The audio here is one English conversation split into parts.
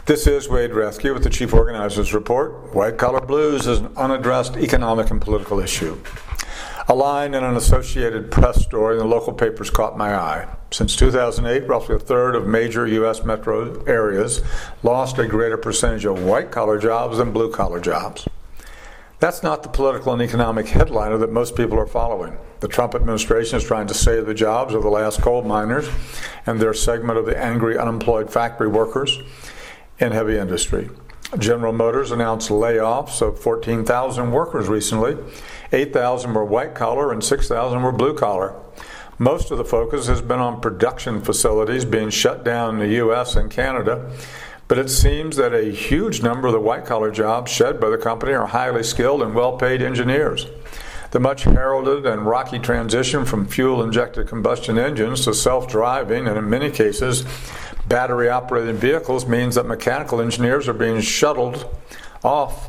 This is Wade Rathke with the Chief Organizers Report. White-collar blues is an unaddressed economic and political issue. A line in an Associated Press story in the local papers caught my eye. Since 2008, roughly a third of major U.S. metro areas lost a greater percentage of white-collar jobs than blue-collar jobs. That's not the political and economic headliner that most people are following. The Trump administration is trying to save the jobs of the last coal miners and their segment of the angry unemployed factory workers in heavy industry. General Motors announced layoffs of 14,000 workers recently. 8,000 were white-collar and 6,000 were blue-collar. Most of the focus has been on production facilities being shut down in the U.S. and Canada, but it seems that a huge number of the white-collar jobs shed by the company are highly skilled and well-paid engineers. The much heralded and rocky transition from fuel-injected combustion engines to self-driving and, in many cases, battery-operated vehicles means that mechanical engineers are being shuttled off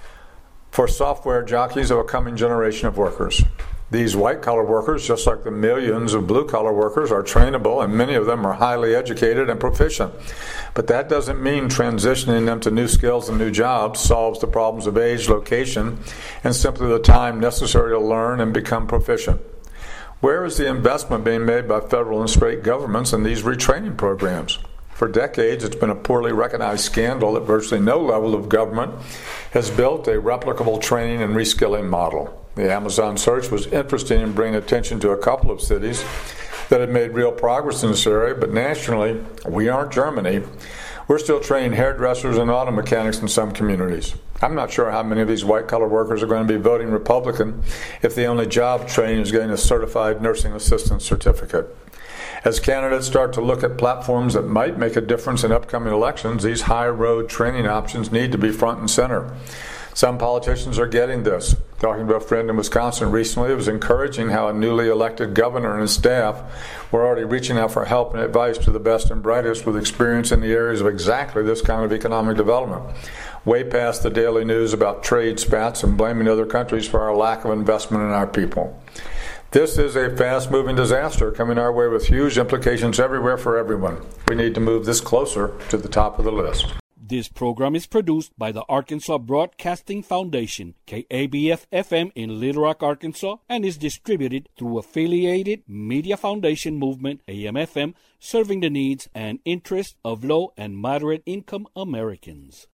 for software jockeys of a coming generation of workers. These white-collar workers, just like the millions of blue-collar workers, are trainable, and many of them are highly educated and proficient. But that doesn't mean transitioning them to new skills and new jobs solves the problems of age, location, and simply the time necessary to learn and become proficient. Where is the investment being made by federal and state governments in these retraining programs? For decades, it's been a poorly recognized scandal that virtually no level of government has built a replicable training and reskilling model. The Amazon search was interesting in bringing attention to a couple of cities that had made real progress in this area, but nationally, we aren't Germany. We're still training hairdressers and auto mechanics in some communities. I'm not sure how many of these white-collar workers are going to be voting Republican if the only job training is getting a certified nursing assistant certificate. As candidates start to look at platforms that might make a difference in upcoming elections, these high-road training options need to be front and center. Some politicians are getting this. Talking to a friend in Wisconsin recently, it was encouraging how a newly elected governor and his staff were already reaching out for help and advice to the best and brightest with experience in the areas of exactly this kind of economic development, way past the daily news about trade spats and blaming other countries for our lack of investment in our people. This is a fast-moving disaster coming our way with huge implications everywhere for everyone. We need to move this closer to the top of the list. This program is produced by the Arkansas Broadcasting Foundation, KABF-FM in Little Rock, Arkansas, and is distributed through Affiliated Media Foundation Movement, AM/FM, serving the needs and interests of low and moderate income Americans.